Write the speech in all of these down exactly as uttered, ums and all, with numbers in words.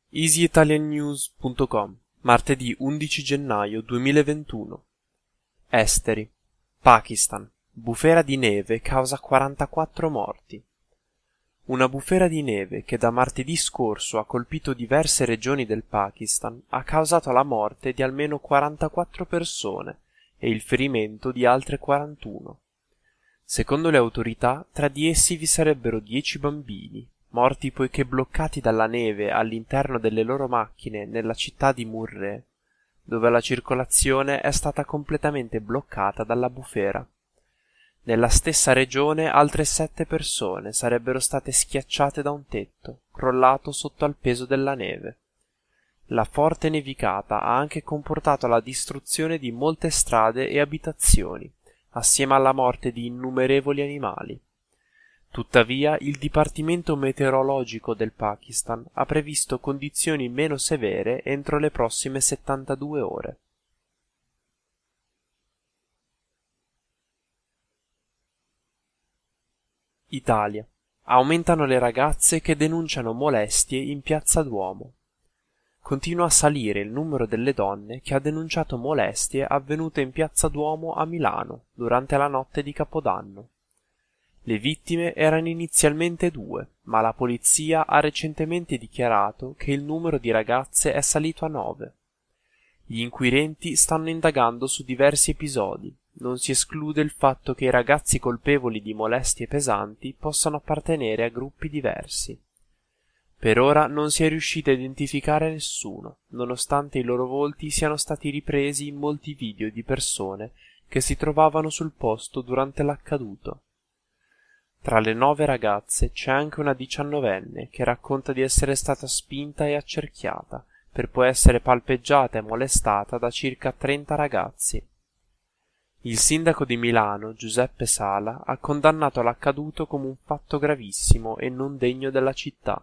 easy italian news punto com, martedì undici gennaio duemilaventuno. Esteri. Pakistan. Bufera di neve causa quarantaquattro morti. Una bufera di neve che da martedì scorso ha colpito diverse regioni del Pakistan ha causato la morte di almeno quarantaquattro persone e il ferimento di altre quarantuno. Secondo le autorità, tra di essi vi sarebbero dieci bambini, morti poiché bloccati dalla neve all'interno delle loro macchine nella città di Murree, dove la circolazione è stata completamente bloccata dalla bufera. Nella stessa regione altre sette persone sarebbero state schiacciate da un tetto, crollato sotto al peso della neve. La forte nevicata ha anche comportato la distruzione di molte strade e abitazioni, assieme alla morte di innumerevoli animali. Tuttavia, il Dipartimento Meteorologico del Pakistan ha previsto condizioni meno severe entro le prossime settantadue ore. Italia. Aumentano le ragazze che denunciano molestie in Piazza Duomo. Continua a salire il numero delle donne che ha denunciato molestie avvenute in Piazza Duomo a Milano durante la notte di Capodanno. Le vittime erano inizialmente due, ma la polizia ha recentemente dichiarato che il numero di ragazze è salito a nove. Gli inquirenti stanno indagando su diversi episodi. Non si esclude il fatto che i ragazzi colpevoli di molestie pesanti possano appartenere a gruppi diversi. Per ora non si è riusciti a identificare nessuno, nonostante i loro volti siano stati ripresi in molti video di persone che si trovavano sul posto durante l'accaduto. Tra le nove ragazze c'è anche una diciannovenne che racconta di essere stata spinta e accerchiata, per poi essere palpeggiata e molestata da circa trenta ragazzi. Il sindaco di Milano, Giuseppe Sala, ha condannato l'accaduto come un fatto gravissimo e non degno della città.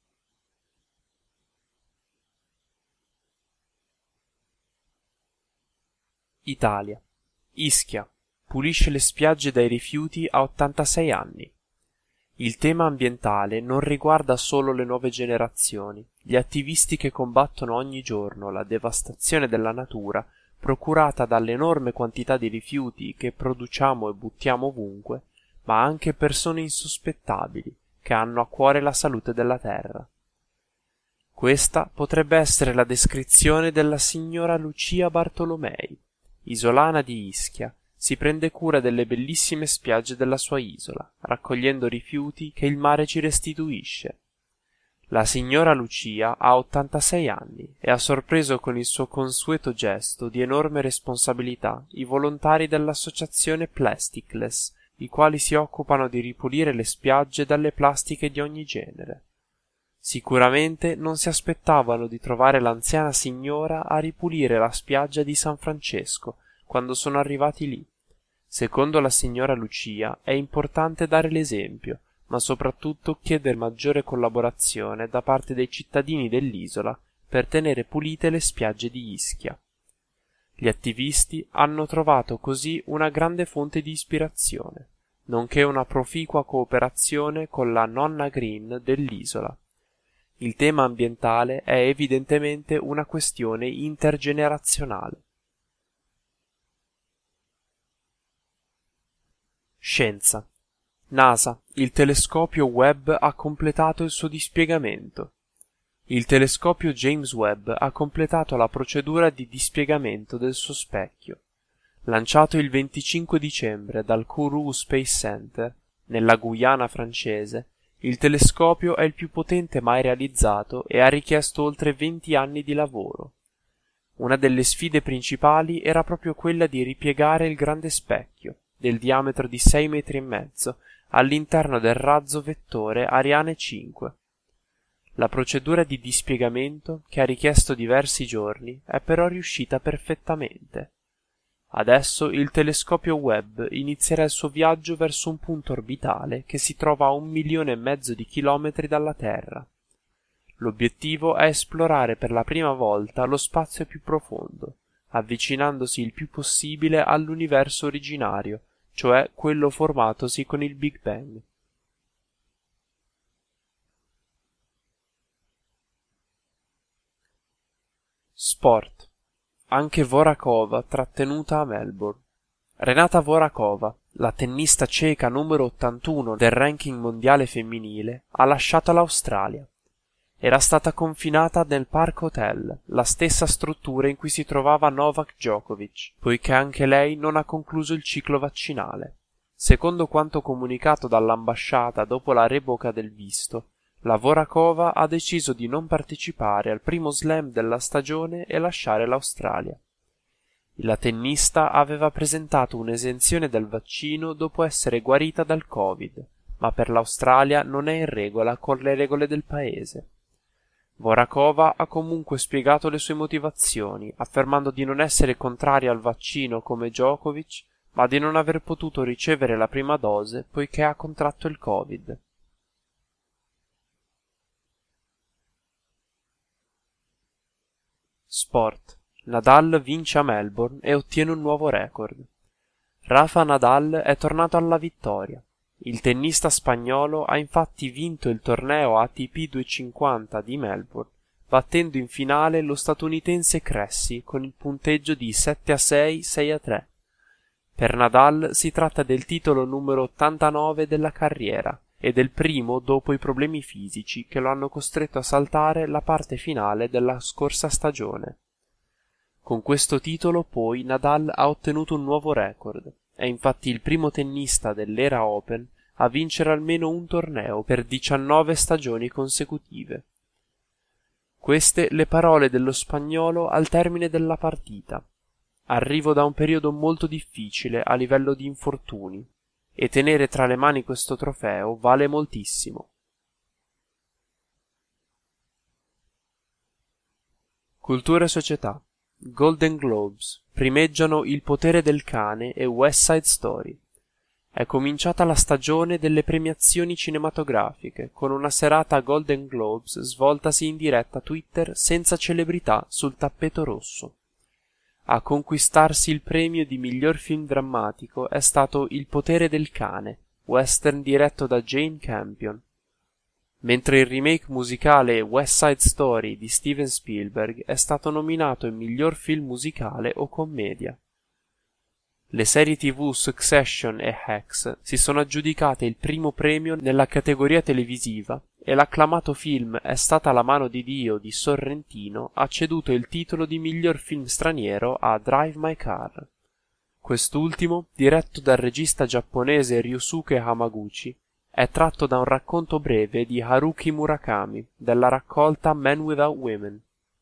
Italia. Ischia. Pulisce le spiagge dai rifiuti a ottantasei anni. Il tema ambientale non riguarda solo le nuove generazioni. Gli attivisti che combattono ogni giorno la devastazione della natura procurata dall'enorme quantità di rifiuti che produciamo e buttiamo ovunque, ma anche persone insospettabili che hanno a cuore la salute della terra. Questa potrebbe essere la descrizione della signora Lucia Bartolomei, isolana di Ischia. Si prende cura delle bellissime spiagge della sua isola, raccogliendo rifiuti che il mare ci restituisce. La signora Lucia ha ottantasei anni e ha sorpreso con il suo consueto gesto di enorme responsabilità i volontari dell'associazione Plasticless, i quali si occupano di ripulire le spiagge dalle plastiche di ogni genere. Sicuramente non si aspettavano di trovare l'anziana signora a ripulire la spiaggia di San Francesco quando sono arrivati lì. Secondo la signora Lucia è importante dare l'esempio, ma soprattutto chiedere maggiore collaborazione da parte dei cittadini dell'isola per tenere pulite le spiagge di Ischia. Gli attivisti hanno trovato così una grande fonte di ispirazione, nonché una proficua cooperazione con la Nonna Green dell'isola. Il tema ambientale è evidentemente una questione intergenerazionale. Scienza. NASA, il telescopio Webb ha completato il suo dispiegamento. Il telescopio James Webb ha completato la procedura di dispiegamento del suo specchio. Lanciato il venticinque dicembre dal Kourou Space Center, nella Guyana francese, il telescopio è il più potente mai realizzato e ha richiesto oltre venti anni di lavoro. Una delle sfide principali era proprio quella di ripiegare il grande specchio, del diametro di sei metri e mezzo, all'interno del razzo vettore Ariane cinque. La procedura di dispiegamento, che ha richiesto diversi giorni, è però riuscita perfettamente. Adesso il telescopio Webb inizierà il suo viaggio verso un punto orbitale che si trova a un milione e mezzo di chilometri dalla Terra. L'obiettivo è esplorare per la prima volta lo spazio più profondo, avvicinandosi il più possibile all'universo originario, cioè quello formatosi con il Big Bang. Sport. Anche Voráčová trattenuta a Melbourne. Renata Voráčová, la tennista ceca numero ottantuno del ranking mondiale femminile, ha lasciato l'Australia. Era stata confinata nel Park Hotel, la stessa struttura in cui si trovava Novak Djokovic, poiché anche lei non ha concluso il ciclo vaccinale. Secondo quanto comunicato dall'ambasciata dopo la revoca del visto, la Voráčová ha deciso di non partecipare al primo slam della stagione e lasciare l'Australia. La tennista aveva presentato un'esenzione dal vaccino dopo essere guarita dal Covid, ma per l'Australia non è in regola con le regole del paese. Voráčová ha comunque spiegato le sue motivazioni, affermando di non essere contraria al vaccino come Djokovic, ma di non aver potuto ricevere la prima dose poiché ha contratto il Covid. Sport. Nadal vince a Melbourne e ottiene un nuovo record. Rafa Nadal è tornato alla vittoria. Il tennista spagnolo ha infatti vinto il torneo A T P duecentocinquanta di Melbourne, battendo in finale lo statunitense Cressy con il punteggio di sette a sei, sei a tre. Per Nadal si tratta del titolo numero ottantanove della carriera e del primo dopo i problemi fisici che lo hanno costretto a saltare la parte finale della scorsa stagione. Con questo titolo poi Nadal ha ottenuto un nuovo record. È infatti il primo tennista dell'era Open a vincere almeno un torneo per diciannove stagioni consecutive. Queste le parole dello spagnolo al termine della partita. Arrivo da un periodo molto difficile a livello di infortuni e tenere tra le mani questo trofeo vale moltissimo. Cultura e società. Golden Globes primeggiano Il potere del cane e West Side Story. È cominciata la stagione delle premiazioni cinematografiche con una serata Golden Globes svoltasi in diretta Twitter senza celebrità sul tappeto rosso. A conquistarsi il premio di miglior film drammatico è stato Il potere del cane, western diretto da Jane Campion, mentre il remake musicale West Side Story di Steven Spielberg è stato nominato in miglior film musicale o commedia. Le serie tivù Succession e Hacks si sono aggiudicate il primo premio nella categoria televisiva e l'acclamato film È stata la mano di Dio di Sorrentino ha ceduto il titolo di miglior film straniero a Drive My Car. Quest'ultimo, diretto dal regista giapponese Ryusuke Hamaguchi, è tratto da un racconto breve di Haruki Murakami della raccolta Men Without Women.